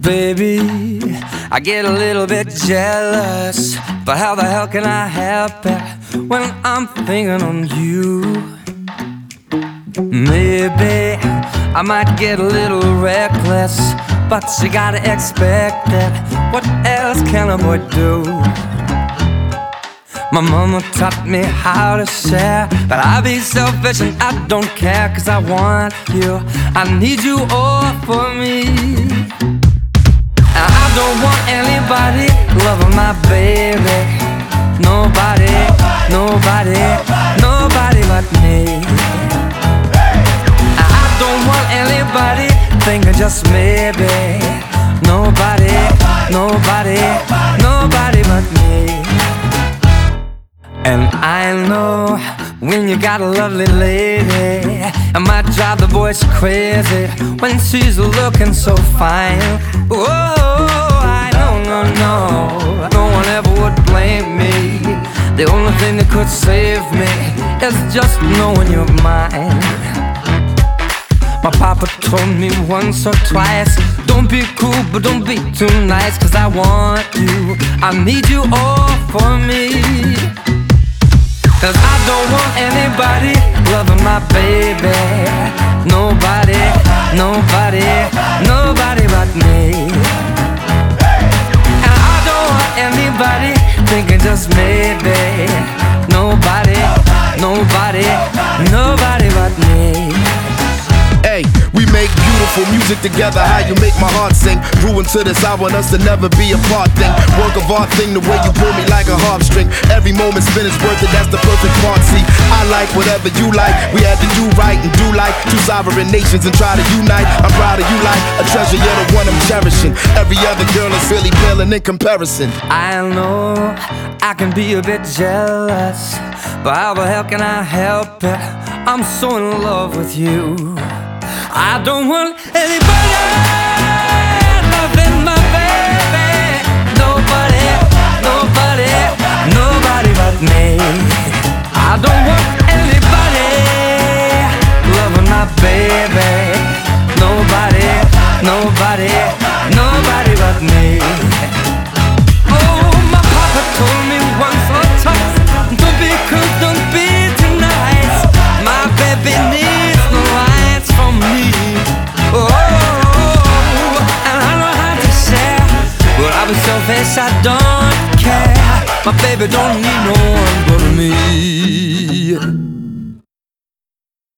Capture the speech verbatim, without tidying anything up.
Baby, I get a little bit jealous, but how the hell can I help it when I'm thinking on you? Maybe I might get a little reckless, but you gotta expect it. What else can a boy do? My mama taught me how to share, but I be selfish and I don't care, 'cause I want you, I need you all for me. And I don't want anybody loving my baby. Nobody, nobody, nobody but me. And I don't want anybody thinking just maybe. Nobody, nobody, nobody but me. And I know when you got a lovely lady, it might drive the boys crazy when she's looking so fine. Oh, I know, no, no, no one ever would blame me. The only thing that could save me is just knowing you're mine. My papa told me once or twice, don't be cool, but don't be too nice, 'cause I want you, I need you all for me. 'Cause I don't want anybody loving my baby. Nobody, nobody, nobody but me. And I don't want anybody thinking just maybe. Nobody, nobody, nobody but me. Hey, we make beautiful music together, how you make my heart sing. Grew into this, I want us to never be apart thing. Work of art thing, the way you pull me like a harp string. Every moment spent is worth it, that's the perfect part. See, I like whatever you like. We had to do right and do like two sovereign nations and try to unite. I'm proud of you like a treasure, you're the one I'm cherishing. Every other girl is really paling in comparison. I know I can be a bit jealous, but how the hell can I help it? I'm so in love with you. I don't want anybody loving my baby. Nobody, nobody, nobody but me. I don't want anybody loving my baby. Nobody, nobody, nobody but me. Oh, my papa told me once or twice, don't be cool, don't be too nice. My baby needs no lights from me. Oh, and I know how to share, but I'll be selfish, I don't care. My baby don't need no one but me.